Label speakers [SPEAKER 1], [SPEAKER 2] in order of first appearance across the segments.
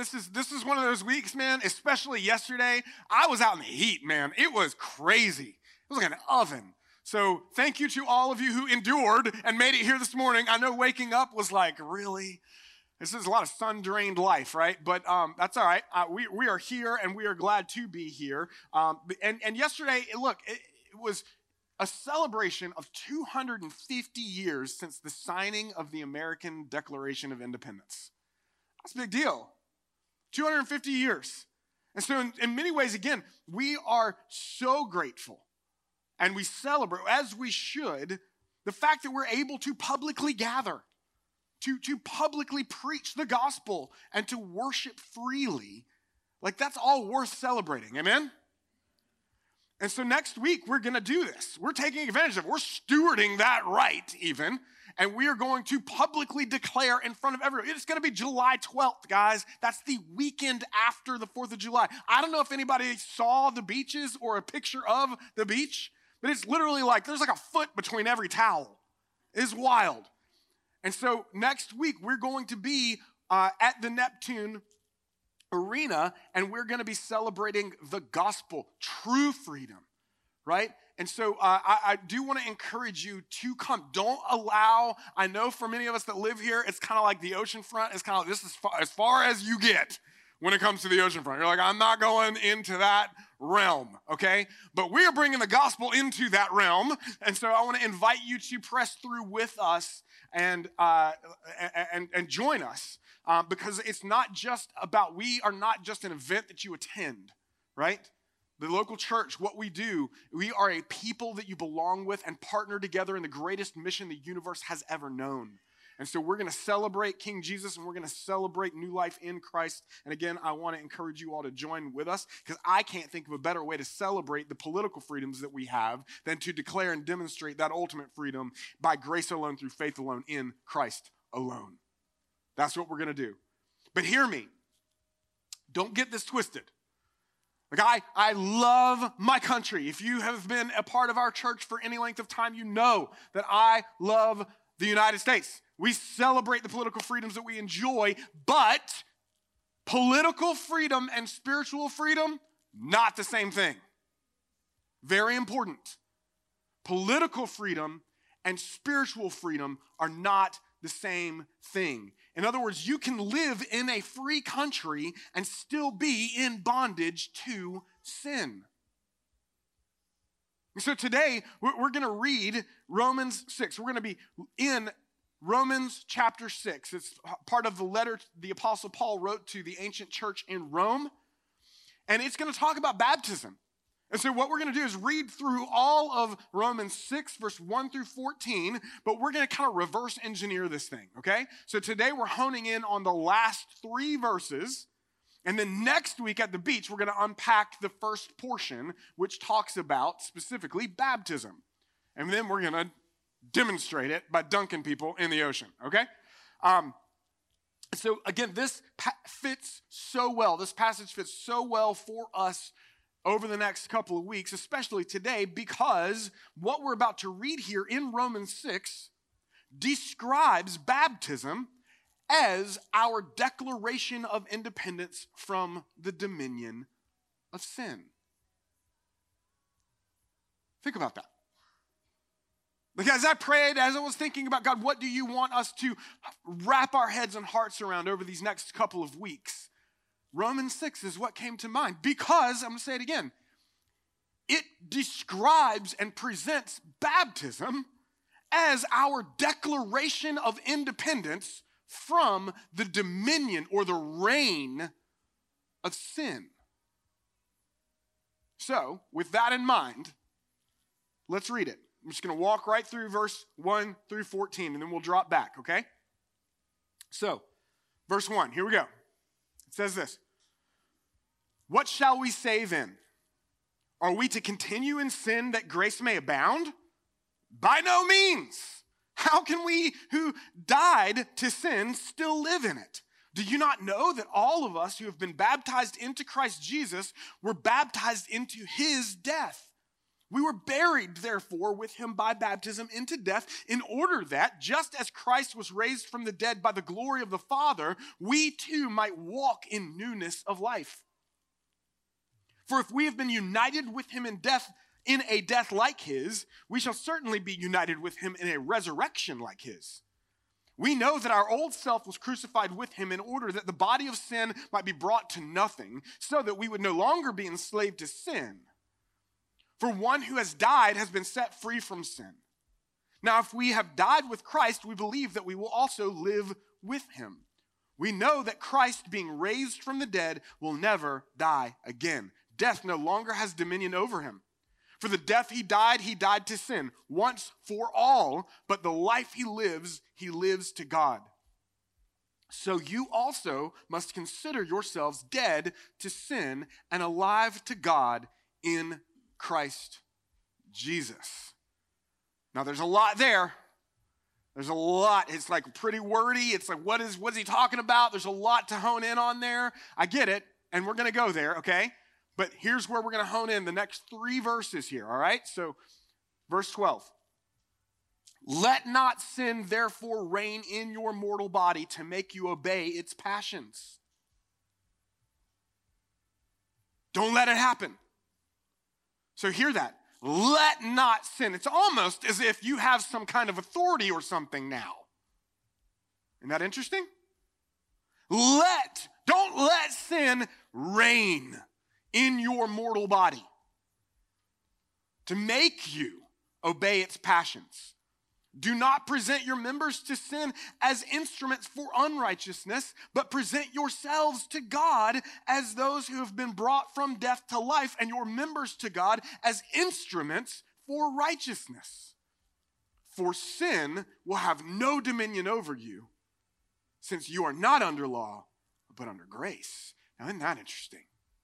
[SPEAKER 1] this is one of those weeks, man, especially yesterday. I was out in the heat, man. It was crazy. It was like an oven. So thank you to all of you who endured and made it here this morning. I know waking up was like, really? This is a lot of sun-drained life, right? But that's all right. We are here, and we are glad to be here. And yesterday, it was a celebration of 250 years since the signing of the American Declaration of Independence. That's a big deal. 250 years. And so in many ways, again, we are so grateful and we celebrate, as we should, the fact that we're able to publicly gather, to publicly preach the gospel and to worship freely. Like, that's all worth celebrating. Amen? And so next week, we're going to do this. We're taking advantage of it. We're stewarding that right, even. And we are going to publicly declare in front of everyone. It's going to be July 12th, guys. That's the weekend after the 4th of July. I don't know if anybody saw the beaches or a picture of the beach, but it's literally like there's like a foot between every towel. It's wild. And so next week, we're going to be at the Neptune Arena, and we're going to be celebrating the gospel, true freedom, right? And so I do want to encourage you to come. Don't allow, I know for many of us that live here, it's kind of like the ocean front. It's kind of like this is as far as you get when it comes to the ocean front. You're like, I'm not going into that realm, okay? But we are bringing the gospel into that realm. And so I want to invite you to press through with us and join us. Because it's not just about, we are not just an event that you attend, right? The local church, what we do, we are a people that you belong with and partner together in the greatest mission the universe has ever known. And so we're going to celebrate King Jesus, and we're going to celebrate new life in Christ. And again, I want to encourage you all to join with us, because I can't think of a better way to celebrate the political freedoms that we have than to declare and demonstrate that ultimate freedom by grace alone, through faith alone, in Christ alone. That's what we're going to do. But hear me. Don't get this twisted. Like, I love my country. If you have been a part of our church for any length of time, you know that I love the United States. We celebrate the political freedoms that we enjoy, but political freedom and spiritual freedom, not the same thing. Very important. Political freedom and spiritual freedom are not the same thing. In other words, you can live in a free country and still be in bondage to sin. And so today, we're going to read Romans 6. We're going to be in Romans chapter 6. It's part of the letter the Apostle Paul wrote to the ancient church in Rome. And it's going to talk about baptism. And so what we're going to do is read through all of Romans 6, verse 1 through 14, but we're going to kind of reverse engineer this thing, okay? So today we're honing in on the last 3 verses, and then next week at the beach, we're going to unpack the first portion, which talks about specifically baptism. And then we're going to demonstrate it by dunking people in the ocean, okay? So again, this fits so well. This passage fits so well for us over the next couple of weeks, especially today, because what we're about to read here in Romans 6 describes baptism as our declaration of independence from the dominion of sin. Think about that. Like, as I prayed, as I was thinking about, God, what do you want us to wrap our heads and hearts around over these next couple of weeks? Romans 6 is what came to mind, because, I'm going to say it again, it describes and presents baptism as our declaration of independence from the dominion or the reign of sin. So, with that in mind, let's read it. I'm just going to walk right through verse 1 through 14, and then we'll drop back, okay? So, verse 1, here we go. It says this. What shall we say then? Are we to continue in sin that grace may abound? By no means. How can we who died to sin still live in it? Do you not know that all of us who have been baptized into Christ Jesus were baptized into his death? We were buried, therefore, with him by baptism into death, in order that, just as Christ was raised from the dead by the glory of the Father, we too might walk in newness of life. For if we have been united with him in a death like his, we shall certainly be united with him in a resurrection like his. We know that our old self was crucified with him in order that the body of sin might be brought to nothing, so that we would no longer be enslaved to sin. For one who has died has been set free from sin. Now, if we have died with Christ, we believe that we will also live with him. We know that Christ, being raised from the dead, will never die again. Death no longer has dominion over him. For the death he died to sin, once for all, but the life he lives to God. So you also must consider yourselves dead to sin and alive to God in Christ Jesus. Now there's a lot there. There's a lot. It's like pretty wordy. It's like, what is he talking about? There's a lot to hone in on there. I get it, and we're going to go there, okay? But here's where we're going to hone in the next 3 verses here, all right? So verse 12. Let not sin therefore reign in your mortal body to make you obey its passions. Don't let it happen. So hear that. Let not sin. It's almost as if you have some kind of authority or something now. Isn't that interesting? Don't let sin reign in your mortal body to make you obey its passions. Do not present your members to sin as instruments for unrighteousness, but present yourselves to God as those who have been brought from death to life, and your members to God as instruments for righteousness. For sin will have no dominion over you, since you are not under law, but under grace. Now, isn't that interesting?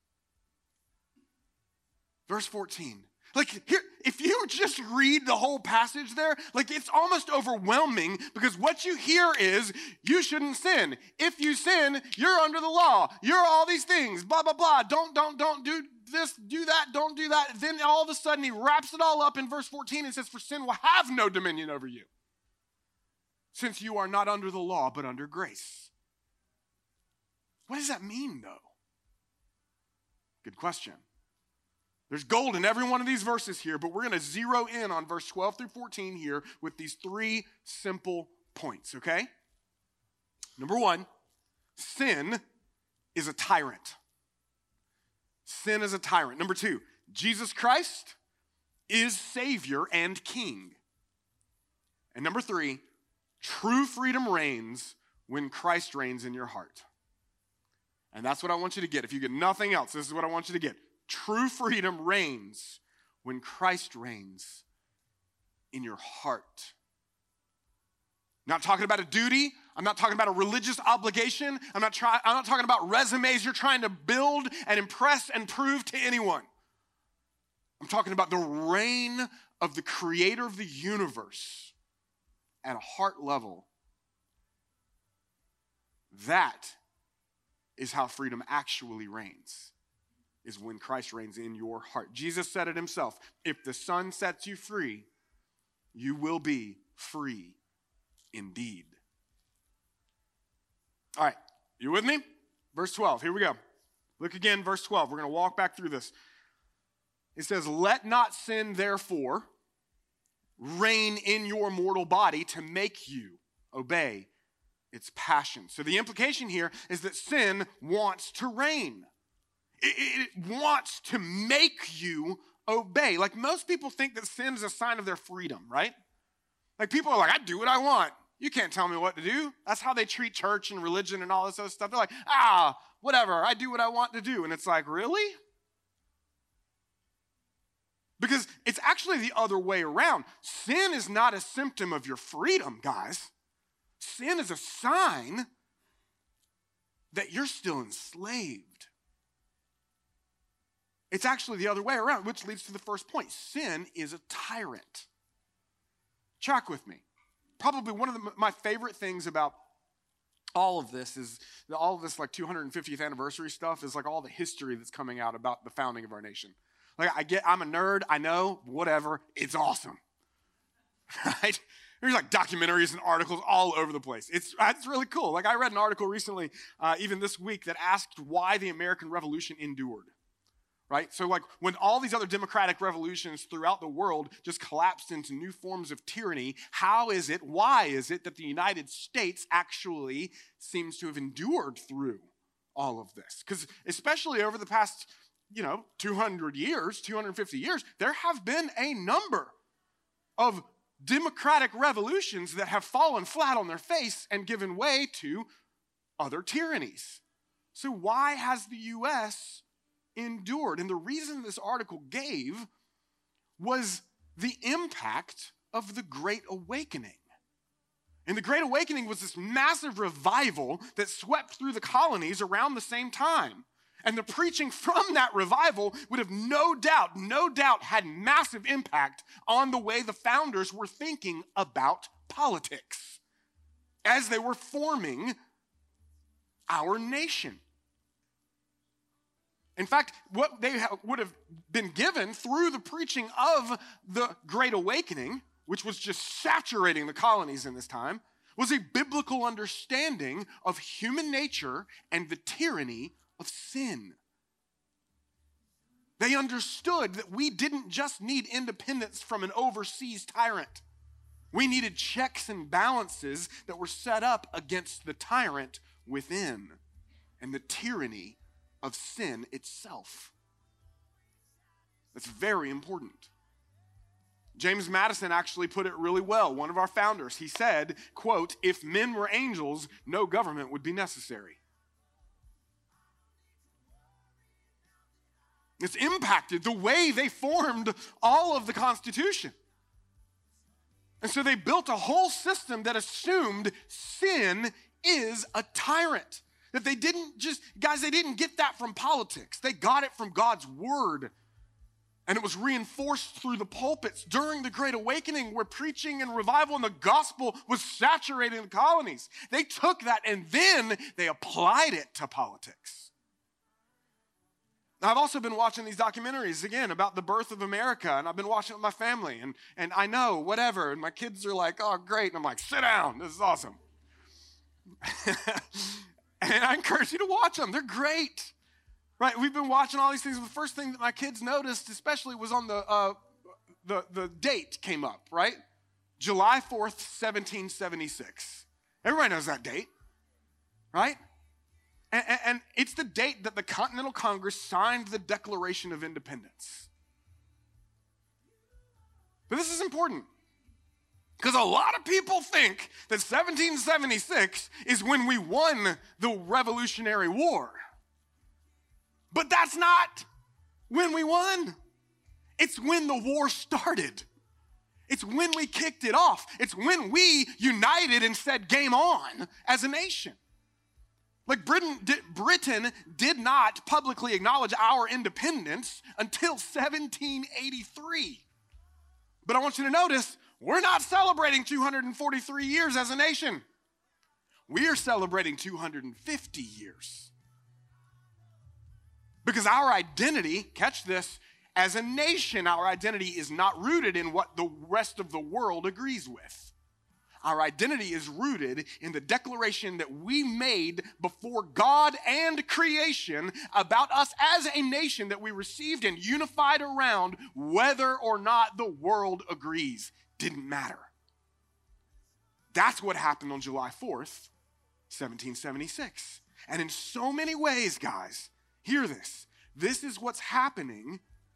[SPEAKER 1] Verse 14. Like here, if you just read the whole passage there, like it's almost overwhelming because what you hear is you shouldn't sin. If you sin, you're under the law. You're all these things, blah, blah, blah. Don't do this, do that, don't do that. Then all of a sudden he wraps it all up in verse 14 and says, for sin will have no dominion over you, since you are not under the law, but under grace. What does that mean, though? Good question. There's gold in every one of these verses here, but we're going to zero in on verse 12 through 14 here with these 3 simple points, okay? Number 1, sin is a tyrant. Sin is a tyrant. Number 2, Jesus Christ is Savior and King. And number 3, true freedom reigns when Christ reigns in your heart. And that's what I want you to get. If you get nothing else, this is what I want you to get. True freedom reigns when Christ reigns in your heart. I'm not talking about a duty. I'm not talking about a religious obligation. I'm not talking about resumes you're trying to build and impress and prove to anyone. I'm talking about the reign of the creator of the universe at a heart level. That is how freedom actually reigns. Is when Christ reigns in your heart. Jesus said it himself. If the Son sets you free, you will be free indeed. All right, you with me? Verse 12, here we go. Look again, verse 12. We're going to walk back through this. It says, let not sin, therefore, reign in your mortal body to make you obey its passions. So the implication here is that sin wants to reign. It wants to make you obey. Like most people think that sin is a sign of their freedom, right? Like people are like, I do what I want. You can't tell me what to do. That's how they treat church and religion and all this other stuff. They're like, whatever, I do what I want to do. And it's like, really? Because it's actually the other way around. Sin is not a symptom of your freedom, guys. Sin is a sign that you're still enslaved. It's actually the other way around, which leads to the first point. Sin is a tyrant. Track with me. Probably one of my favorite things about all of this is all of this like 250th anniversary stuff is like all the history that's coming out about the founding of our nation. Like, I'm a nerd, I know, whatever, it's awesome, right? There's like documentaries and articles all over the place. It's really cool. Like, I read an article recently, even this week, that asked why the American Revolution endured, right? So like, when all these other democratic revolutions throughout the world just collapsed into new forms of tyranny, why is it that the United States actually seems to have endured through all of this? Because especially over the past 200 years, 250 years, there have been a number of democratic revolutions that have fallen flat on their face and given way to other tyrannies. So why has the U.S. endured? And the reason this article gave was the impact of the Great Awakening. And the Great Awakening was this massive revival that swept through the colonies around the same time. And the preaching from that revival would have no doubt had massive impact on the way the founders were thinking about politics as they were forming our nation. In fact, what they would have been given through the preaching of the Great Awakening, which was just saturating the colonies in this time, was a biblical understanding of human nature and the tyranny of sin. They understood that we didn't just need independence from an overseas tyrant. We needed checks and balances that were set up against the tyrant within and the tyranny of sin itself. That's very important. James Madison actually put it really well, one of our founders. He said, quote, "If men were angels, no government would be necessary." It's impacted the way they formed all of the Constitution. And so they built a whole system that assumed sin is a tyrant. That they didn't they didn't get that from politics. They got it from God's word. And it was reinforced through the pulpits during the Great Awakening, where preaching and revival and the gospel was saturating the colonies. They took that and then they applied it to politics. Now, I've also been watching these documentaries, again, about the birth of America, and I've been watching it with my family, and I know, whatever, and my kids are like, oh, great, and I'm like, sit down, this is awesome. And I encourage you to watch them, they're great. Right, we've been watching all these things. The first thing that my kids noticed, especially, was on the date came up, right? July 4th, 1776. Everybody knows that date, right? And it's the date that the Continental Congress signed the Declaration of Independence. But this is important, because a lot of people think that 1776 is when we won the Revolutionary War. But that's not when we won. It's when the war started. It's when we kicked it off. It's when we united and said game on as a nation. Like Britain did not publicly acknowledge our independence until 1783. But I want you to notice, we're not celebrating 243 years as a nation. We are celebrating 250 years. Because our identity, catch this, as a nation, our identity is not rooted in what the rest of the world agrees with. Our identity is rooted in the declaration that we made before God and creation about us as a nation that we received and unified around, whether or not the world agrees. Didn't matter. That's what happened on July 4th, 1776. And in so many ways, guys, hear this. This is what's happening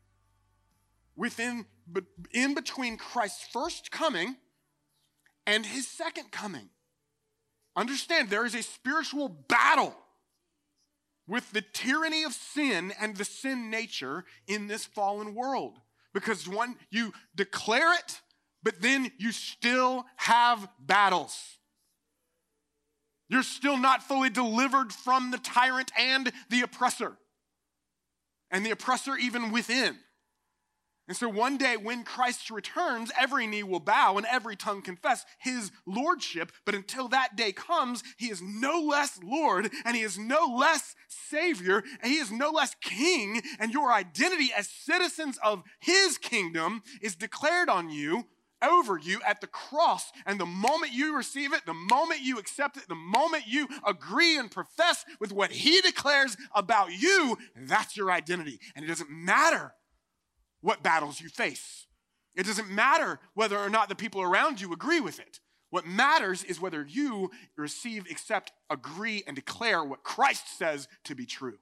[SPEAKER 1] in between Christ's first coming and his second coming. Understand, there is a spiritual battle with the tyranny of sin and the sin nature in this fallen world. Because one, you declare it, but then you still have battles. You're still not fully delivered from the tyrant and the oppressor. And the oppressor even within. And so one day when Christ returns, every knee will bow and every tongue confess his lordship. But until that day comes, he is no less Lord and he is no less Savior and he is no less King. And your identity as citizens of his kingdom is declared on you, over you at the cross. And the moment you receive it, the moment you accept it, the moment you agree and profess with what he declares about you, that's your identity. And it doesn't matter what battles you face. It doesn't matter whether or not the people around you agree with it. What matters is whether you receive, accept, agree, and declare what Christ says to be true.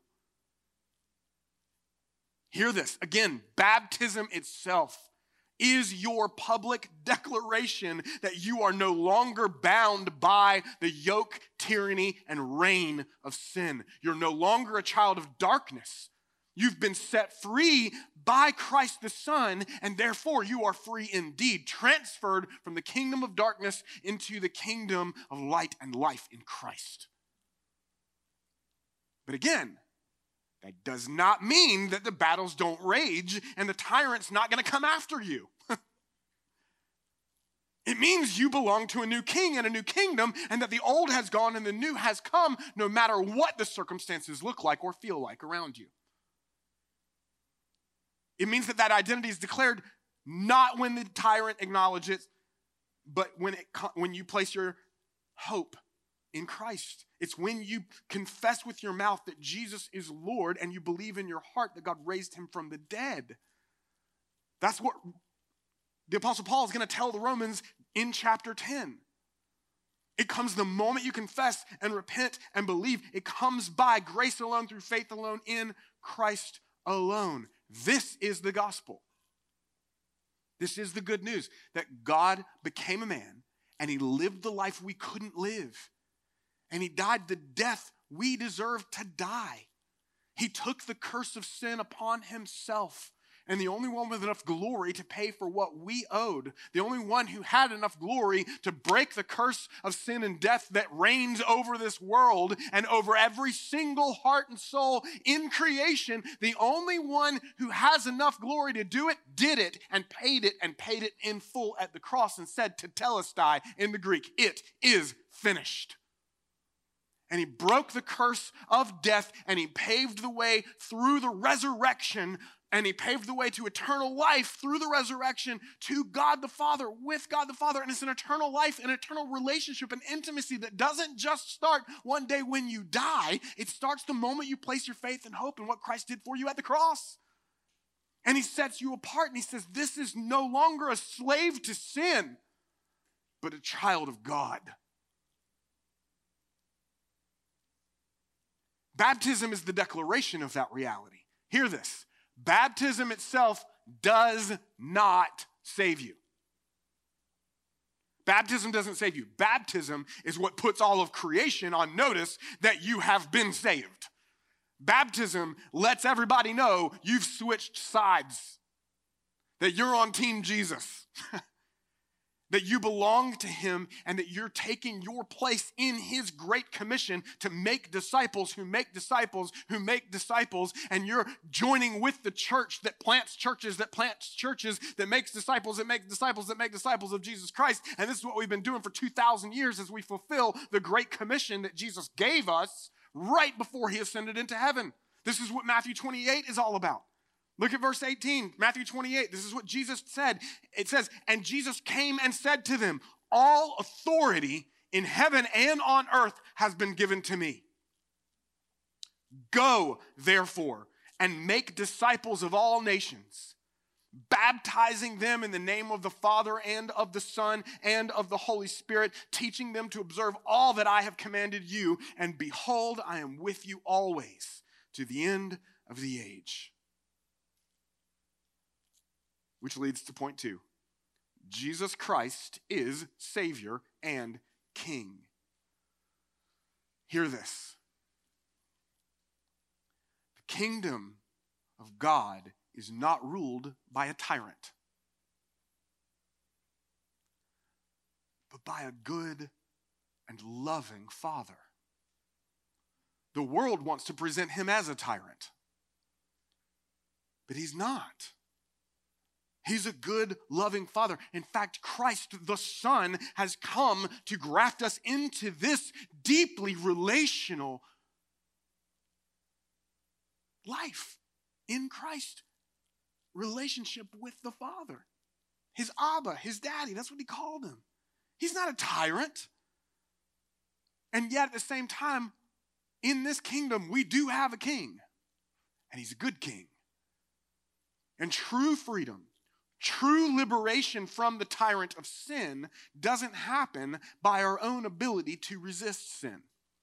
[SPEAKER 1] Hear this. Again, baptism itself is your public declaration that you are no longer bound by the yoke, tyranny, and reign of sin. You're no longer a child of darkness. You've been set free by Christ the Son, and therefore you are free indeed, transferred from the kingdom of darkness into the kingdom of light and life in Christ. But again, that does not mean that the battles don't rage and the tyrant's not going to come after you. It means you belong to a new king and a new kingdom, and that the old has gone and the new has come, no matter what the circumstances look like or feel like around you. It means that identity is declared not when the tyrant acknowledges it, but when you place your hope in Christ. It's when you confess with your mouth that Jesus is Lord and you believe in your heart that God raised him from the dead. That's what the Apostle Paul is going to tell the Romans in chapter 10. It comes the moment you confess and repent and believe. It comes by grace alone, through faith alone, in Christ alone. This is the gospel. This is the good news that God became a man and he lived the life we couldn't live. And he died the death we deserve to die. He took the curse of sin upon himself. And the only one with enough glory to pay for what we owed, the only one who had enough glory to break the curse of sin and death that reigns over this world and over every single heart and soul in creation, the only one who has enough glory to do it, did it and paid it in full at the cross and said tetelestai in the Greek, it is finished. And he broke the curse of death and he paved the way through the resurrection. And he paved the way to eternal life through the resurrection to God the Father, with God the Father. And it's an eternal life, an eternal relationship, an intimacy that doesn't just start one day when you die. It starts the moment you place your faith and hope in what Christ did for you at the cross. And he sets you apart and he says, this is no longer a slave to sin, but a child of God. Baptism is the declaration of that reality. Hear this. Baptism itself does not save you. Baptism doesn't save you. Baptism is what puts all of creation on notice that you have been saved. Baptism lets everybody know you've switched sides, that you're on Team Jesus, that you belong to him and that you're taking your place in his great commission to make disciples who make disciples who make disciples, and you're joining with the church that plants churches that makes disciples that make disciples that make disciples of Jesus Christ. And this is what we've been doing for 2,000 years as we fulfill the great commission that Jesus gave us right before he ascended into heaven. This is what Matthew 28 is all about. Look at verse 18, Matthew 28. This is what Jesus said. It says, and Jesus came and said to them, all authority in heaven and on earth has been given to me. Go, therefore, and make disciples of all nations, baptizing them in the name of the Father and of the Son and of the Holy Spirit, teaching them to observe all that I have commanded you. And behold, I am with you always to the end of the age. Which leads to point 2. Jesus Christ is Savior and King. Hear this. The kingdom of God is not ruled by a tyrant, but by a good and loving Father. The world wants to present him as a tyrant, but he's not. He's a good, loving Father. In fact, Christ the Son has come to graft us into this deeply relational life in Christ. Relationship with the Father. His Abba, his daddy, that's what he called him. He's not a tyrant. And yet at the same time, in this kingdom, we do have a king. And he's a good king. And true freedom, true liberation from the tyrant of sin doesn't happen by our own ability to resist sin.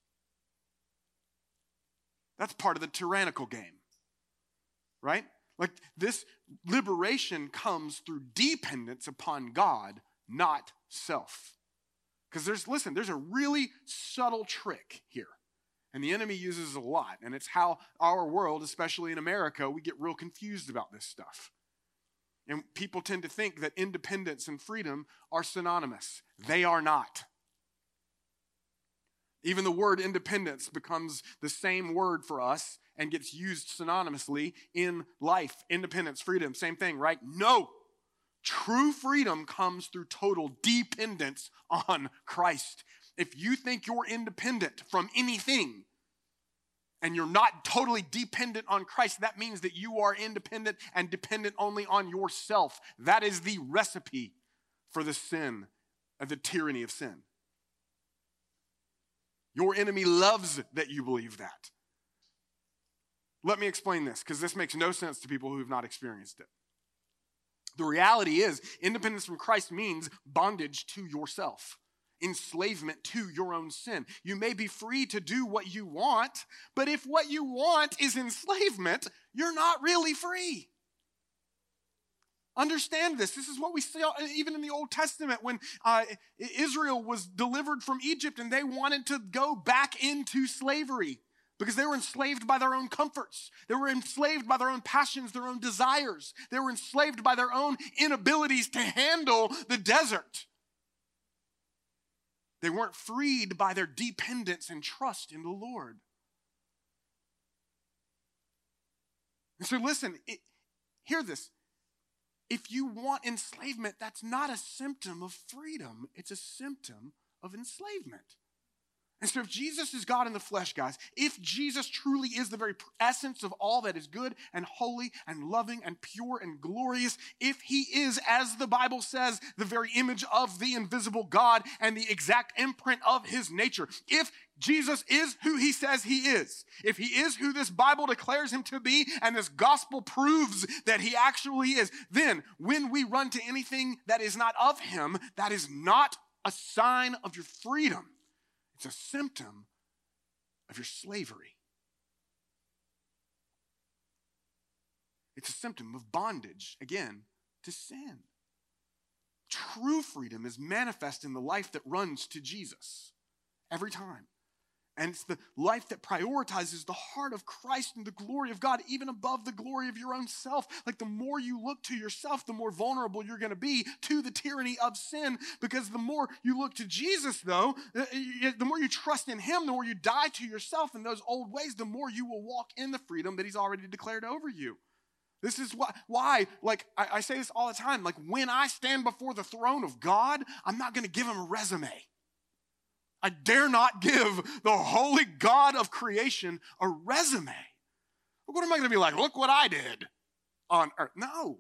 [SPEAKER 1] That's part of the tyrannical game, right? Like this liberation comes through dependence upon God, not self. Because there's a really subtle trick here. And the enemy uses a lot. And it's how our world, especially in America, we get real confused about this stuff. And people tend to think that independence and freedom are synonymous. They are not. Even the word independence becomes the same word for us and gets used synonymously in life. Independence, freedom, same thing, right? No. True freedom comes through total dependence on Christ. If you think you're independent from anything and you're not totally dependent on Christ, that means that you are independent and dependent only on yourself. That is the recipe for the sin, the tyranny of sin. Your enemy loves that you believe that. Let me explain this, because this makes no sense to people who have not experienced it. The reality is, independence from Christ means bondage to yourself, enslavement to your own sin. You may be free to do what you want, but if what you want is enslavement, you're not really free. Understand this. This is what we see even in the Old Testament when Israel was delivered from Egypt and they wanted to go back into slavery because they were enslaved by their own comforts. They were enslaved by their own passions, their own desires. They were enslaved by their own inabilities to handle the desert. They weren't freed by their dependence and trust in the Lord. And so listen, hear this. If you want enslavement, that's not a symptom of freedom. It's a symptom of enslavement. And so if Jesus is God in the flesh, guys, if Jesus truly is the very essence of all that is good and holy and loving and pure and glorious, if he is, as the Bible says, the very image of the invisible God and the exact imprint of his nature, if Jesus is who he says he is, if he is who this Bible declares him to be and this gospel proves that he actually is, then when we run to anything that is not of him, that is not a sign of your freedom. It's a symptom of your slavery. It's a symptom of bondage, again, to sin. True freedom is manifest in the life that runs to Jesus every time. And it's the life that prioritizes the heart of Christ and the glory of God, even above the glory of your own self. Like the more you look to yourself, the more vulnerable you're going to be to the tyranny of sin. Because the more you look to Jesus, though, the more you trust in him, the more you die to yourself in those old ways, the more you will walk in the freedom that he's already declared over you. This is why like I say this all the time, like when I stand before the throne of God, I'm not going to give him a resume. I dare not give the holy God of creation a resume. What am I going to be like? Look what I did on earth. No.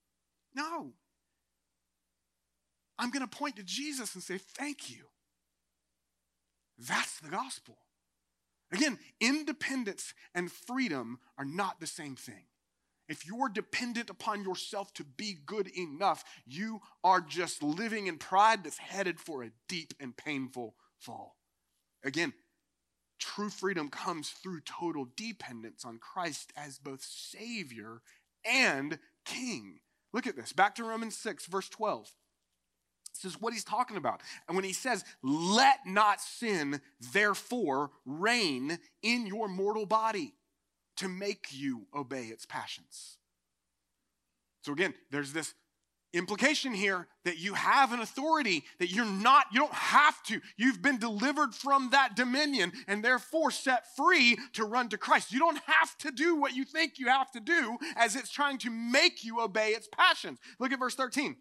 [SPEAKER 1] I'm going to point to Jesus and say, thank you. That's the gospel. Again, independence and freedom are not the same thing. If you're dependent upon yourself to be good enough, you are just living in pride that's headed for a deep and painful fall. Again, true freedom comes through total dependence on Christ as both Savior and King. Look at this. Back to Romans 6, verse 12. This is what he's talking about. And when he says, let not sin, therefore, reign in your mortal body to make you obey its passions. So again, there's this Implication here that you have an authority, that you don't have to. You've been delivered from that dominion and therefore set free to run to Christ. You don't have to do what you think you have to do as it's trying to make you obey its passions. Look at verse 13.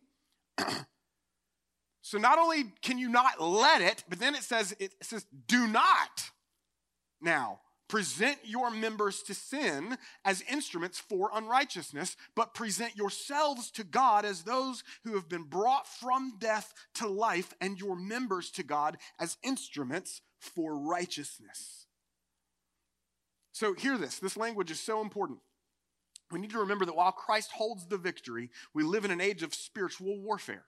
[SPEAKER 1] So not only can you not let it, but then it says, do not now present your members to sin as instruments for unrighteousness, but present yourselves to God as those who have been brought from death to life, and your members to God as instruments for righteousness. So hear this. This language is so important. We need to remember that while Christ holds the victory, we live in an age of spiritual warfare.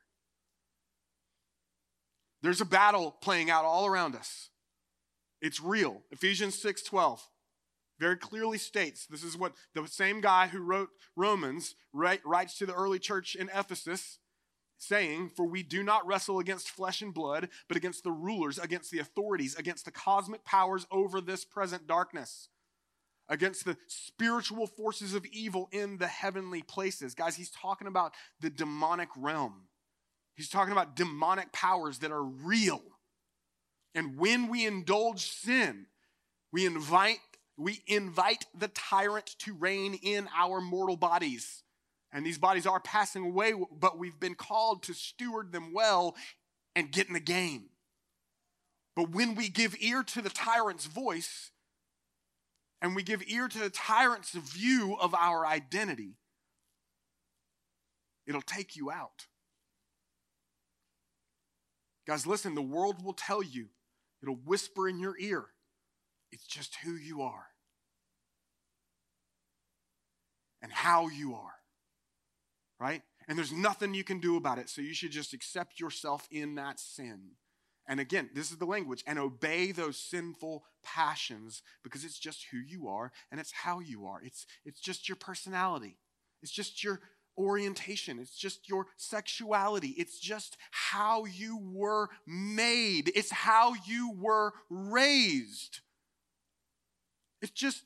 [SPEAKER 1] There's a battle playing out all around us. It's real. Ephesians 6:12 very clearly states, this is what the same guy who wrote Romans writes to the early church in Ephesus, saying, for we do not wrestle against flesh and blood, but against the rulers, against the authorities, against the cosmic powers over this present darkness, against the spiritual forces of evil in the heavenly places. Guys, he's talking about the demonic realm. He's talking about demonic powers that are real. And when we indulge sin, we invite the tyrant to reign in our mortal bodies. And these bodies are passing away, but we've been called to steward them well and get in the game. But when we give ear to the tyrant's voice, and we give ear to the tyrant's view of our identity, it'll take you out. Guys, listen, the world will tell you, it'll whisper in your ear, it's just who you are and how you are, right? And there's nothing you can do about it, so you should just accept yourself in that sin. And again, this is the language, and obey those sinful passions because it's just who you are and it's how you are. It's just your personality. It's just your orientation. It's just your sexuality. It's just how you were made. It's how you were raised. It's just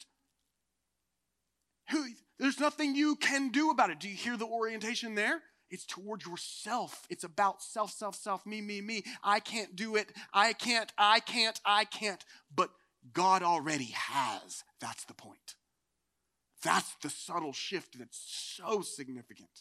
[SPEAKER 1] there's nothing you can do about it. Do you hear the orientation there? It's toward yourself. It's about self, me. I can't do it. I can't. But God already has. That's the point. That's the subtle shift that's so significant.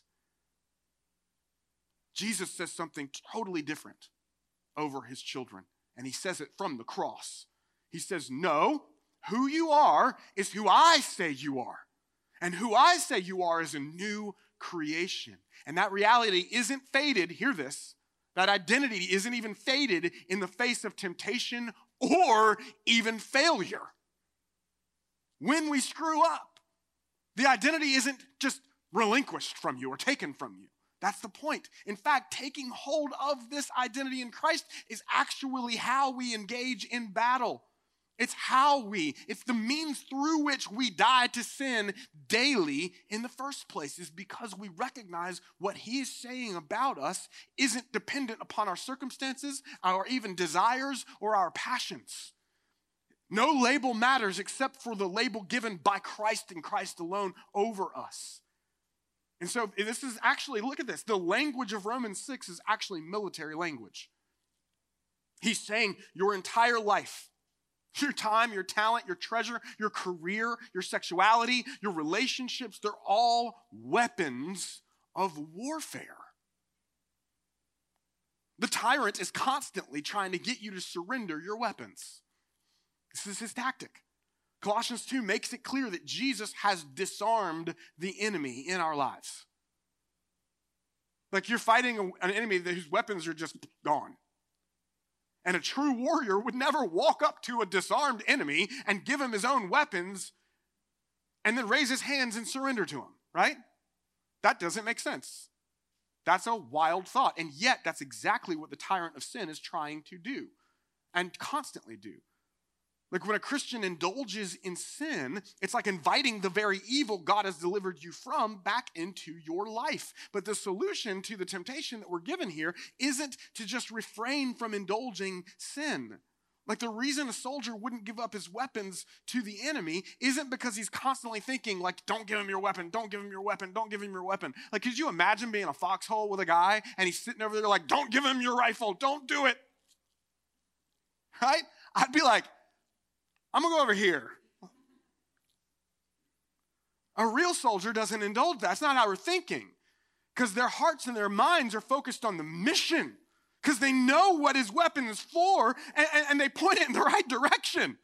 [SPEAKER 1] Jesus says something totally different over his children, and he says it from the cross. He says, no, who you are is who I say you are. And who I say you are is a new creation. And that reality isn't faded, hear this, that identity isn't even faded in the face of temptation or even failure. When we screw up, the identity isn't just relinquished from you or taken from you. That's the point. In fact, taking hold of this identity in Christ is actually how we engage in battle. It's the means through which we die to sin daily in the first place, is because we recognize what he is saying about us isn't dependent upon our circumstances, our even desires, or our passions. No label matters except for the label given by Christ and Christ alone over us. And so this is actually, look at this, the language of Romans 6 is actually military language. He's saying your entire life, your time, your talent, your treasure, your career, your sexuality, your relationships, they're all weapons of warfare. The tyrant is constantly trying to get you to surrender your weapons. This is his tactic. Colossians 2 makes it clear that Jesus has disarmed the enemy in our lives. Like you're fighting an enemy whose weapons are just gone. And a true warrior would never walk up to a disarmed enemy and give him his own weapons and then raise his hands and surrender to him, right? That doesn't make sense. That's a wild thought. And yet, that's exactly what the tyrant of sin is trying to do and constantly do. Like when a Christian indulges in sin, it's like inviting the very evil God has delivered you from back into your life. But the solution to the temptation that we're given here isn't to just refrain from indulging sin. Like the reason a soldier wouldn't give up his weapons to the enemy isn't because he's constantly thinking like, don't give him your weapon, don't give him your weapon, don't give him your weapon. Like, could you imagine being a foxhole with a guy and he's sitting over there like, don't give him your rifle, don't do it. Right? I'd be like, I'm gonna go over here. A real soldier doesn't indulge that. That's not how we're thinking. Because their hearts and their minds are focused on the mission. Because they know what his weapon is for, and they point it in the right direction.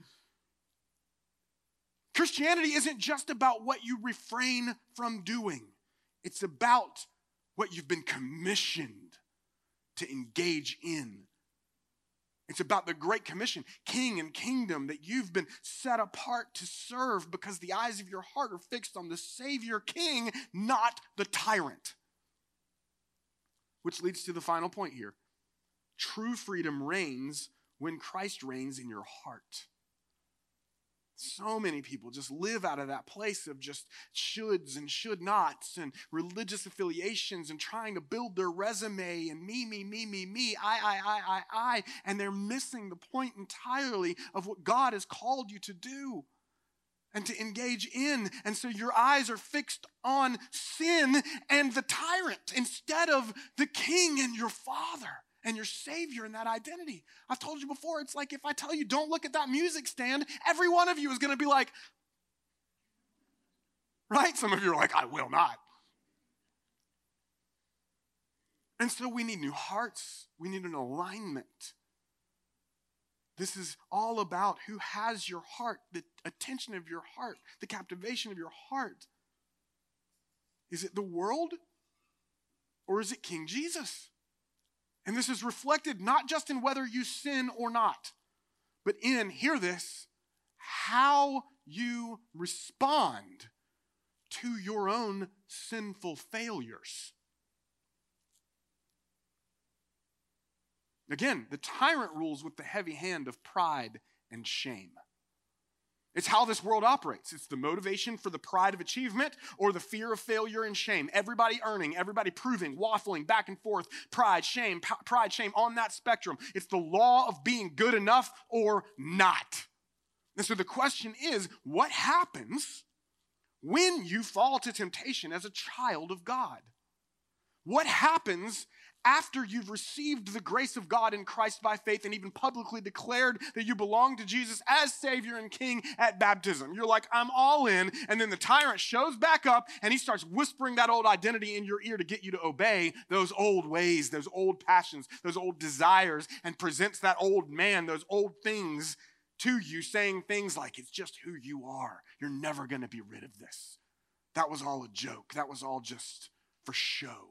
[SPEAKER 1] Christianity isn't just about what you refrain from doing. It's about what you've been commissioned to engage in. It's about the Great Commission, king and kingdom that you've been set apart to serve because the eyes of your heart are fixed on the Savior King, not the tyrant. Which leads to the final point here. True freedom reigns when Christ reigns in your heart. So many people just live out of that place of just shoulds and should nots and religious affiliations and trying to build their resume and me, I, and they're missing the point entirely of what God has called you to do and to engage in. And so your eyes are fixed on sin and the tyrant instead of the king and your father and your Savior and that identity. I've told you before, it's like if I tell you don't look at that music stand, every one of you is going to be like, right? Some of you are like, I will not. And so we need new hearts. We need an alignment. This is all about who has your heart, the attention of your heart, the captivation of your heart. Is it the world or is it King Jesus? And this is reflected not just in whether you sin or not, but in, hear this, how you respond to your own sinful failures. Again, the tyrant rules with the heavy hand of pride and shame. It's how this world operates. It's the motivation for the pride of achievement or the fear of failure and shame. Everybody earning, everybody proving, waffling back and forth, pride, shame on that spectrum. It's the law of being good enough or not. And so the question is, what happens when you fall to temptation as a child of God? What happens after you've received the grace of God in Christ by faith and even publicly declared that you belong to Jesus as Savior and King at baptism? You're like, I'm all in, and then the tyrant shows back up and he starts whispering that old identity in your ear to get you to obey those old ways, those old passions, those old desires, and presents that old man, those old things to you, saying things like, it's just who you are. You're never going to be rid of this. That was all a joke. That was all just for show.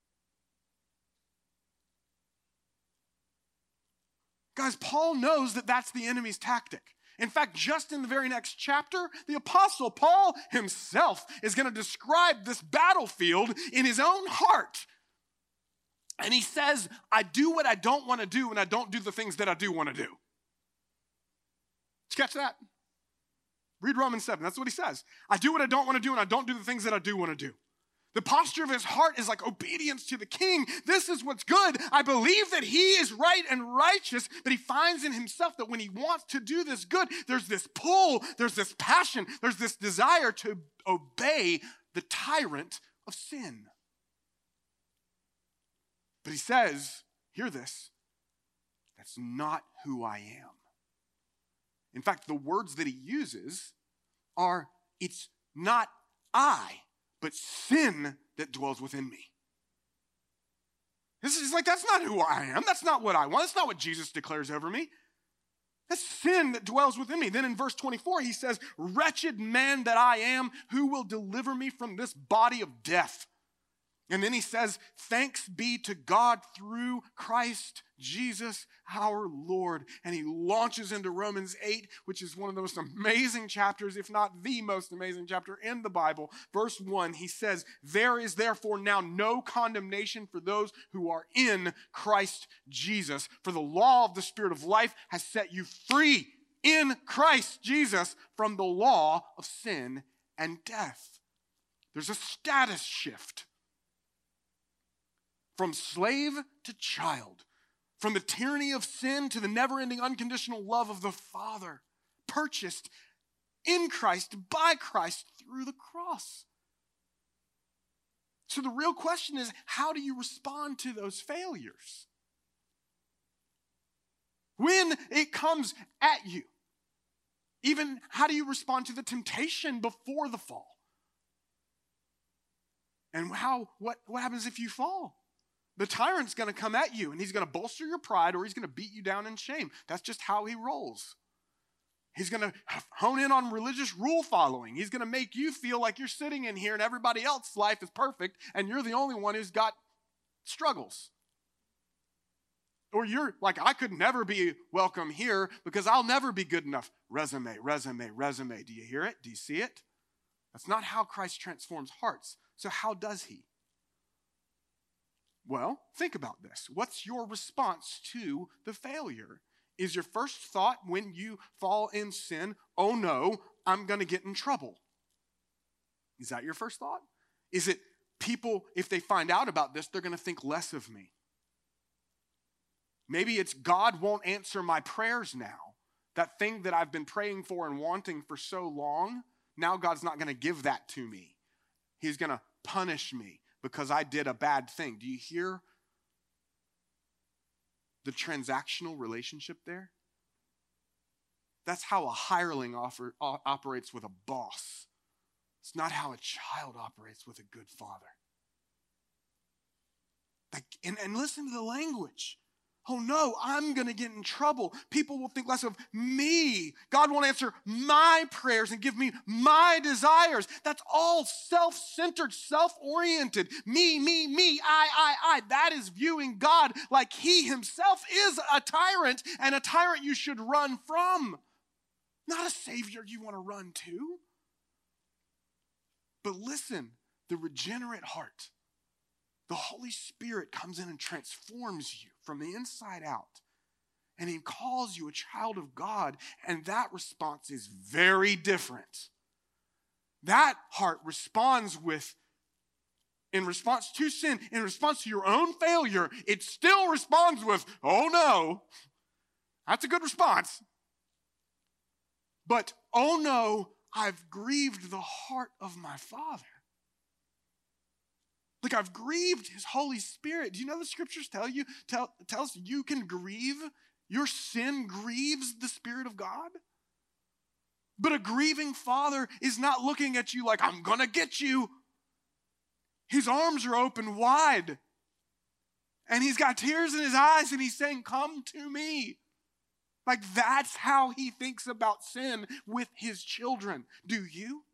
[SPEAKER 1] Guys, Paul knows that that's the enemy's tactic. In fact, just in the very next chapter, the Apostle Paul himself is going to describe this battlefield in his own heart. And he says, I do what I don't want to do, and I don't do the things that I do want to do. Did you catch that? Read Romans 7. That's what he says. I do what I don't want to do, and I don't do the things that I do want to do. The posture of his heart is like obedience to the king. This is what's good. I believe that he is right and righteous, but he finds in himself that when he wants to do this good, there's this pull, there's this passion, there's this desire to obey the tyrant of sin. But he says, hear this, that's not who I am. In fact, the words that he uses are, it's not I, but sin that dwells within me. This is like, that's not who I am. That's not what I want. That's not what Jesus declares over me. That's sin that dwells within me. Then in verse 24, he says, wretched man that I am, who will deliver me from this body of death? And then he says, thanks be to God through Christ Jesus our Lord. And he launches into Romans 8, which is one of the most amazing chapters, if not the most amazing chapter in the Bible. Verse 1, he says, there is therefore now no condemnation for those who are in Christ Jesus. For the law of the Spirit of life has set you free in Christ Jesus from the law of sin and death. There's a status shift. From slave to child, From the tyranny of sin to the never-ending unconditional love of the Father, purchased in Christ, by Christ, through the cross. So the real question is, how do you respond to those failures? When it comes at you, even how do you respond to the temptation before the fall? And what happens if you fall? The tyrant's going to come at you, and he's going to bolster your pride, or he's going to beat you down in shame. That's just how he rolls. He's going to hone in on religious rule following. He's going to make you feel like you're sitting in here and everybody else's life is perfect, and you're the only one who's got struggles. Or you're like, I could never be welcome here because I'll never be good enough. Resume. Do you hear it? Do you see it? That's not how Christ transforms hearts. So how does he? Well, think about this. What's your response to the failure? Is your first thought when you fall in sin, oh no, I'm going to get in trouble? Is that your first thought? Is it people, if they find out about this, they're going to think less of me? Maybe it's God won't answer my prayers now. That thing that I've been praying for and wanting for so long, now God's not going to give that to me. He's going to punish me because I did a bad thing. Do you hear the transactional relationship there? That's how a hireling operates with a boss. It's not how a child operates with a good father. And listen to the language. Oh no, I'm going to get in trouble. People will think less of me. God won't answer my prayers and give me my desires. That's all self-centered, self-oriented. Me, I. That is viewing God like he himself is a tyrant, and a tyrant you should run from. Not a savior you want to run to. But listen, the regenerate heart, the Holy Spirit comes in and transforms you from the inside out. And he calls you a child of God. And that response is very different. That heart responds in response to sin, in response to your own failure, it still responds with, oh no. That's a good response. But, oh no, I've grieved the heart of my Father. Like, I've grieved his Holy Spirit. Do you know the scriptures tell us you can grieve? Your sin grieves the Spirit of God. But a grieving father is not looking at you like, I'm going to get you. His arms are open wide. And he's got tears in his eyes and he's saying, come to me. Like, that's how he thinks about sin with his children. Do you?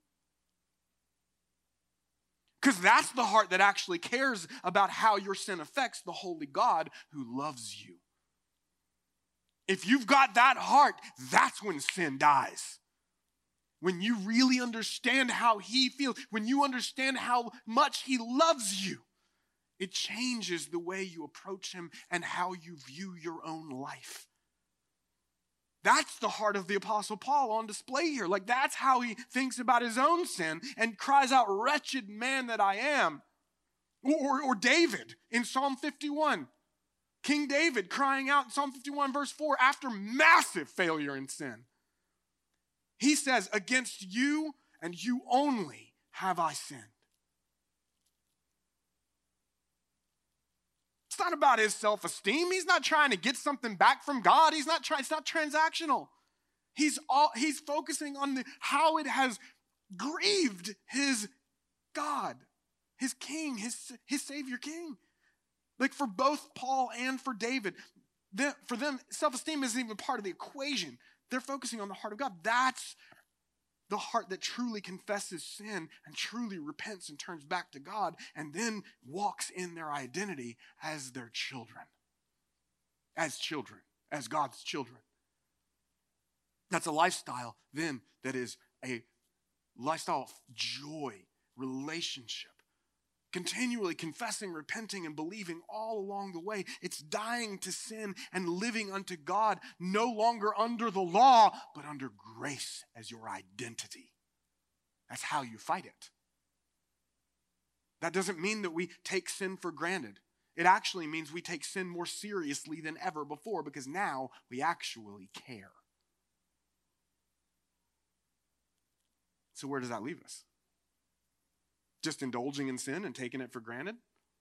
[SPEAKER 1] Because that's the heart that actually cares about how your sin affects the holy God who loves you. If you've got that heart, that's when sin dies. When you really understand how he feels, when you understand how much he loves you, it changes the way you approach him and how you view your own life. That's the heart of the Apostle Paul on display here. Like, that's how he thinks about his own sin and cries out, wretched man that I am. Or David in Psalm 51. King David crying out in Psalm 51 verse 4 after massive failure in sin. He says, against you and you only have I sinned. It's not about his self-esteem. He's not trying to get something back from God. It's not transactional. He's focusing on how it has grieved his God, his king, his Savior King. Like, for both Paul and for David, for them, self-esteem isn't even part of the equation. They're focusing on the heart of God. That's the heart that truly confesses sin and truly repents and turns back to God and then walks in their identity as their children. As God's children. That's a lifestyle then that is a lifestyle of joy, relationship. Continually confessing, repenting, and believing all along the way. It's dying to sin and living unto God, no longer under the law, but under grace as your identity. That's how you fight it. That doesn't mean that we take sin for granted. It actually means we take sin more seriously than ever before because now we actually care. So where does that leave us? Just indulging in sin and taking it for granted?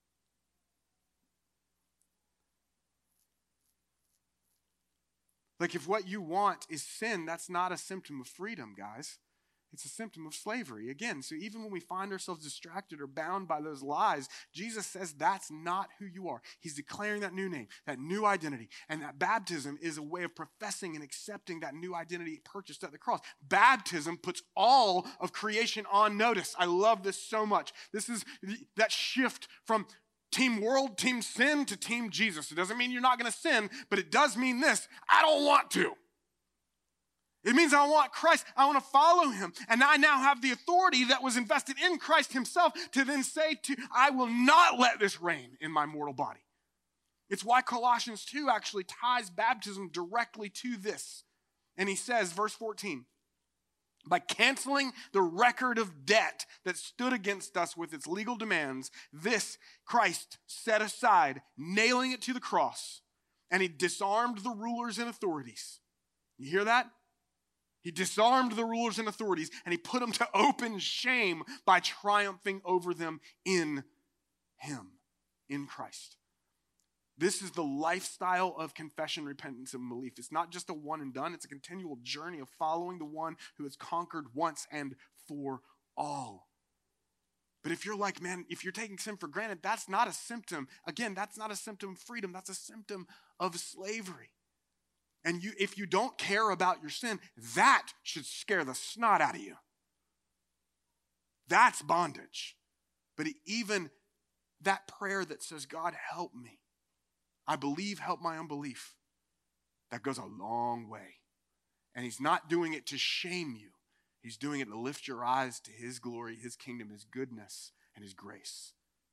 [SPEAKER 1] Like if what you want is sin, that's not a symptom of freedom, guys. It's a symptom of slavery. Again, so even when we find ourselves distracted or bound by those lies, Jesus says that's not who you are. He's declaring that new name, that new identity. And that baptism is a way of professing and accepting that new identity purchased at the cross. Baptism puts all of creation on notice. I love this so much. This is that shift from team world, team sin to team Jesus. It doesn't mean you're not going to sin, but it does mean this: I don't want to. It means I want Christ. I want to follow him. And I now have the authority that was invested in Christ himself to then say I will not let this reign in my mortal body. It's why Colossians 2 actually ties baptism directly to this. And he says, verse 14, by canceling the record of debt that stood against us with its legal demands, this Christ set aside, nailing it to the cross, and he disarmed the rulers and authorities. You hear that? He disarmed the rulers and authorities, and he put them to open shame by triumphing over them in him, in Christ. This is the lifestyle of confession, repentance, and belief. It's not just a one and done. It's a continual journey of following the one who has conquered once and for all. But if you're like, man, if you're taking sin for granted, that's not a symptom. Again, that's not a symptom of freedom. That's a symptom of slavery. And if you don't care about your sin, that should scare the snot out of you. That's bondage. But even that prayer that says, God, help me. I believe, help my unbelief. That goes a long way. And he's not doing it to shame you. He's doing it to lift your eyes to his glory, his kingdom, his goodness, and his grace.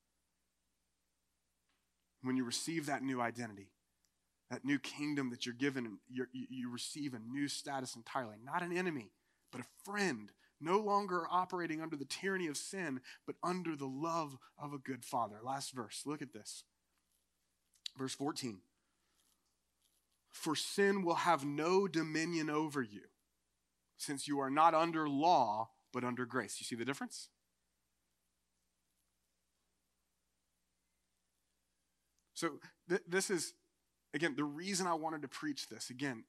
[SPEAKER 1] When you receive that new identity, that new kingdom that you're given, you receive a new status entirely. Not an enemy, but a friend. No longer operating under the tyranny of sin, but under the love of a good father. Last verse, look at this. Verse 14. For sin will have no dominion over you, since you are not under law, but under grace. You see the difference? So this is, again, the reason I wanted to preach this, again,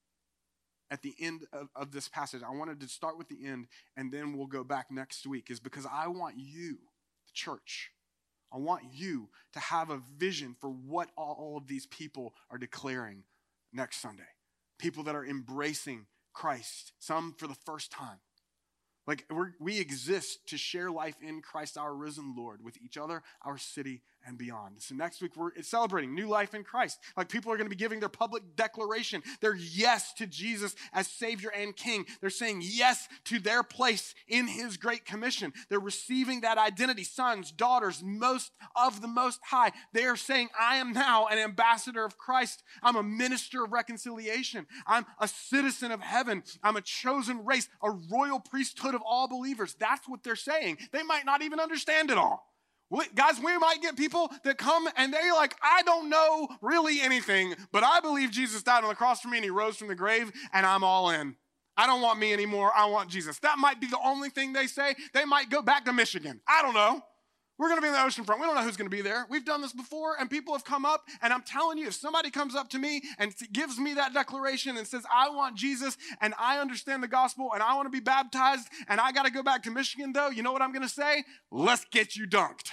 [SPEAKER 1] at the end of this passage, I wanted to start with the end, and then we'll go back next week, is because I want you, the church, I want you to have a vision for what all of these people are declaring next Sunday. People that are embracing Christ, some for the first time. Like we exist to share life in Christ, our risen Lord, with each other, our city, and beyond. So next week, we're celebrating new life in Christ. Like people are going to be giving their public declaration, their yes to Jesus as Savior and King. They're saying yes to their place in his great commission. They're receiving that identity, sons, daughters, most of the Most High. They are saying, I am now an ambassador of Christ. I'm a minister of reconciliation. I'm a citizen of heaven. I'm a chosen race, a royal priesthood of all believers. That's what they're saying. They might not even understand it all. Guys, we might get people that come and they're like, I don't know really anything, but I believe Jesus died on the cross for me and he rose from the grave and I'm all in. I don't want me anymore. I want Jesus. That might be the only thing they say. They might go back to Michigan. I don't know. We're going to be in the ocean front. We don't know who's going to be there. We've done this before and people have come up and I'm telling you, if somebody comes up to me and gives me that declaration and says, I want Jesus and I understand the gospel and I want to be baptized and I got to go back to Michigan though, you know what I'm going to say? Let's get you dunked.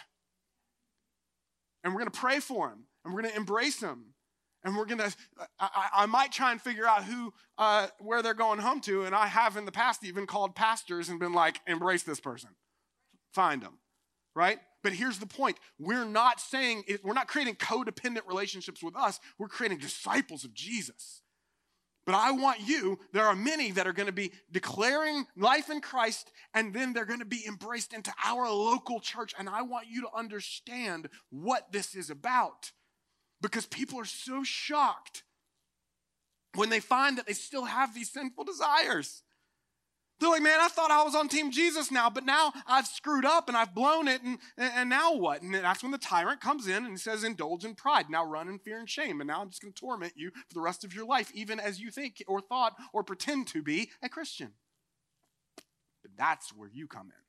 [SPEAKER 1] And we're going to pray for him and we're going to embrace him. And we're going to, I might try and figure out where they're going home to. And I have in the past even called pastors and been like, embrace this person. Find them. Right? But here's the point. We're not creating codependent relationships with us. We're creating disciples of Jesus. But I want you, there are many that are going to be declaring life in Christ, and then they're going to be embraced into our local church. And I want you to understand what this is about. Because people are so shocked when they find that they still have these sinful desires. They're like, man, I thought I was on Team Jesus now, but now I've screwed up and I've blown it, and now what? And that's when the tyrant comes in and says, indulge in pride. Now run in fear and shame, and now I'm just going to torment you for the rest of your life, even as you think or thought or pretend to be a Christian. But that's where you come in.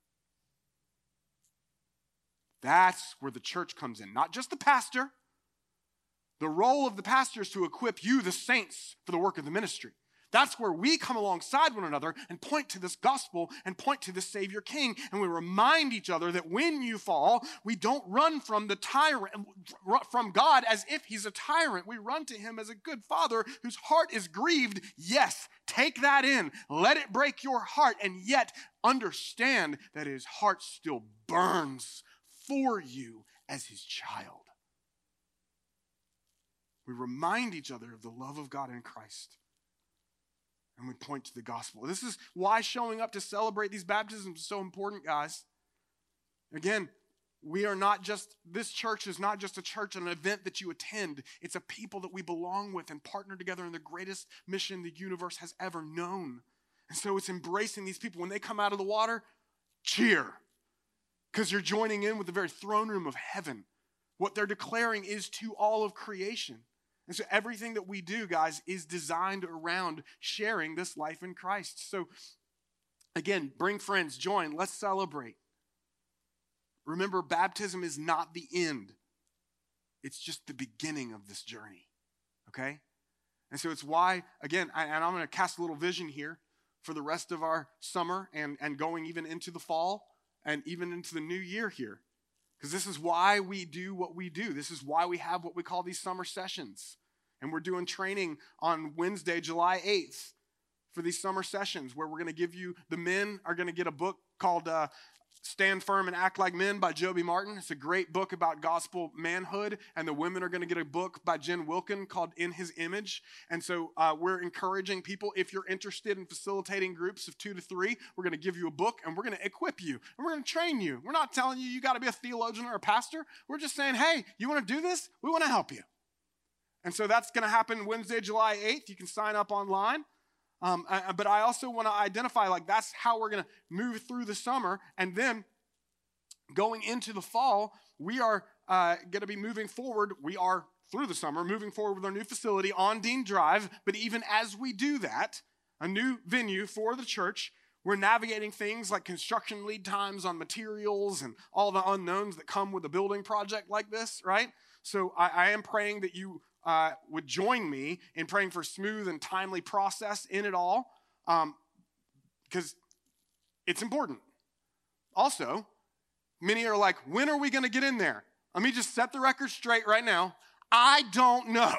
[SPEAKER 1] That's where the church comes in, not just the pastor. The role of the pastor is to equip you, the saints, for the work of the ministry. That's where we come alongside one another and point to this gospel and point to this Savior King. And we remind each other that when you fall, we don't run from the tyrant, from God as if he's a tyrant. We run to him as a good father whose heart is grieved. Yes, take that in. Let it break your heart, and yet understand that his heart still burns for you as his child. We remind each other of the love of God in Christ. And we point to the gospel. This is why showing up to celebrate these baptisms is so important, guys. Again, this church is not just a church, an event that you attend. It's a people that we belong with and partner together in the greatest mission the universe has ever known. And so it's embracing these people. When they come out of the water, cheer. Because you're joining in with the very throne room of heaven. What they're declaring is to all of creation. And so everything that we do, guys, is designed around sharing this life in Christ. So again, bring friends, join, let's celebrate. Remember, baptism is not the end. It's just the beginning of this journey, okay? And so it's why, again, and I'm going to cast a little vision here for the rest of our summer and going even into the fall and even into the new year here. Because this is why we do what we do. This is why we have what we call these summer sessions. And we're doing training on Wednesday, July 8th for these summer sessions where we're going to give you, the men are going to get a book called Stand Firm and Act Like Men by Joby Martin. It's a great book about gospel manhood. And the women are going to get a book by Jen Wilkin called In His Image. And so we're encouraging people, if you're interested in facilitating groups of 2 to 3, we're going to give you a book and we're going to equip you and we're going to train you. We're not telling you got to be a theologian or a pastor. We're just saying, hey, you want to do this? We want to help you. And so that's going to happen Wednesday, July 8th. You can sign up online. But I also want to identify, that's how we're going to move through the summer. And then going into the fall, we are going to be moving forward. We are, through the summer, moving forward with our new facility on Dean Drive. But even as we do that, a new venue for the church, we're navigating things like construction lead times on materials and all the unknowns that come with a building project like this, right? So I am praying that you would join me in praying for smooth and timely process in it all, because it's important. Also, many are like, when are we going to get in there? Let me just set the record straight right now. I don't know.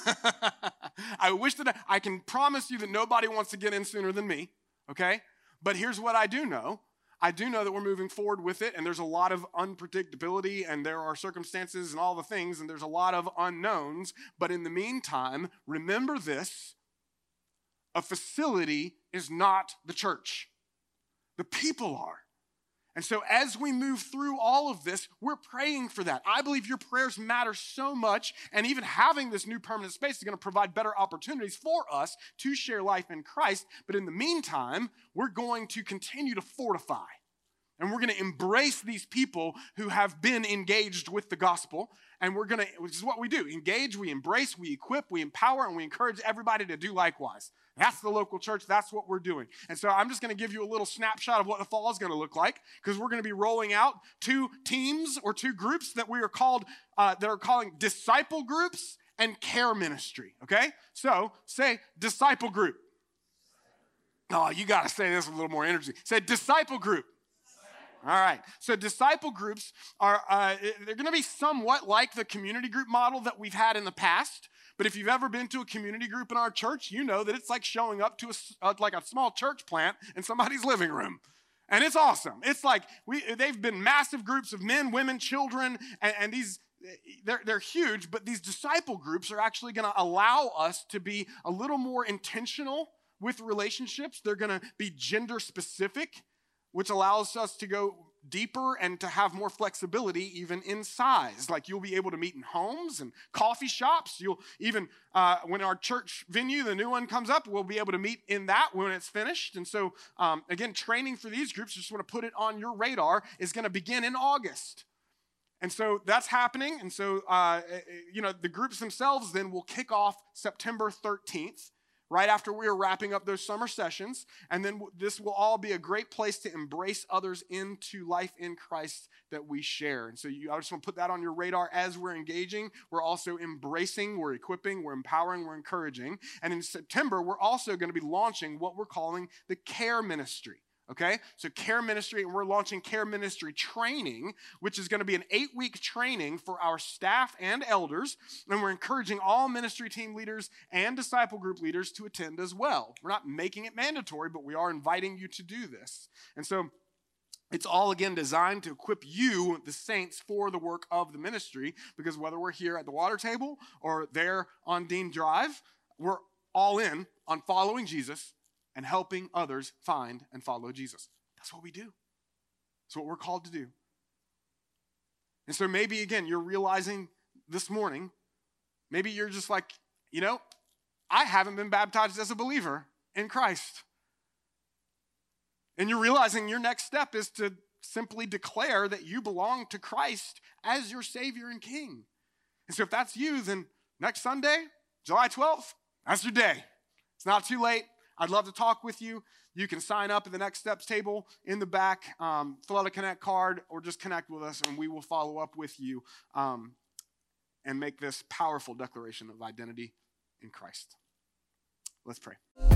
[SPEAKER 1] I wish that I can promise you that nobody wants to get in sooner than me, okay? But here's what I do know. I do know that we're moving forward with it, and there's a lot of unpredictability, and there are circumstances and all the things, and there's a lot of unknowns. But in the meantime, remember this: a facility is not the church. The people are. And so as we move through all of this, we're praying for that. I believe your prayers matter so much, and even having this new permanent space is going to provide better opportunities for us to share life in Christ. But in the meantime, we're going to continue to fortify. And we're going to embrace these people who have been engaged with the gospel. And which is what we do: engage, we embrace, we equip, we empower, and we encourage everybody to do likewise. That's the local church. That's what we're doing. And so I'm just going to give you a little snapshot of what the fall is going to look like, because we're going to be rolling out 2 teams or 2 groups that we are calling disciple groups and care ministry. Okay? So say disciple group. Oh, you got to say this with a little more energy. Say disciple group. All right. So disciple groups are, they're going to be somewhat like the community group model that we've had in the past. But if you've ever been to a community group in our church, you know that it's like showing up to like a small church plant in somebody's living room. And it's awesome. It's like they've been massive groups of men, women, children, and these, they're huge. But these disciple groups are actually going to allow us to be a little more intentional with relationships. They're going to be gender specific, which allows us to go deeper and to have more flexibility even in size. Like you'll be able to meet in homes and coffee shops. You'll even, when our church venue, the new one comes up, we'll be able to meet in that when it's finished. And so, again, training for these groups, just want to put it on your radar, is going to begin in August. And so that's happening. And so, the groups themselves then will kick off September 13th, right after we are wrapping up those summer sessions. And then this will all be a great place to embrace others into life in Christ that we share. And so I just want to put that on your radar as we're engaging. We're also embracing, we're equipping, we're empowering, we're encouraging. And in September, we're also going to be launching what we're calling the Care Ministry. Okay, so Care Ministry, and we're launching Care Ministry training, which is going to be an 8-week training for our staff and elders, and we're encouraging all ministry team leaders and disciple group leaders to attend as well. We're not making it mandatory, but we are inviting you to do this. And so it's all, again, designed to equip you, the saints, for the work of the ministry, because whether we're here at the water table or there on Dean Drive, we're all in on following Jesus and helping others find and follow Jesus. That's what we do. That's what we're called to do. And so maybe, again, you're realizing this morning, maybe you're just like, I haven't been baptized as a believer in Christ. And you're realizing your next step is to simply declare that you belong to Christ as your Savior and King. And so if that's you, then next Sunday, July 12th, that's your day. It's not too late. I'd love to talk with you. You can sign up at the Next Steps table in the back, fill out a Connect card, or just connect with us, and we will follow up with you and make this powerful declaration of identity in Christ. Let's pray.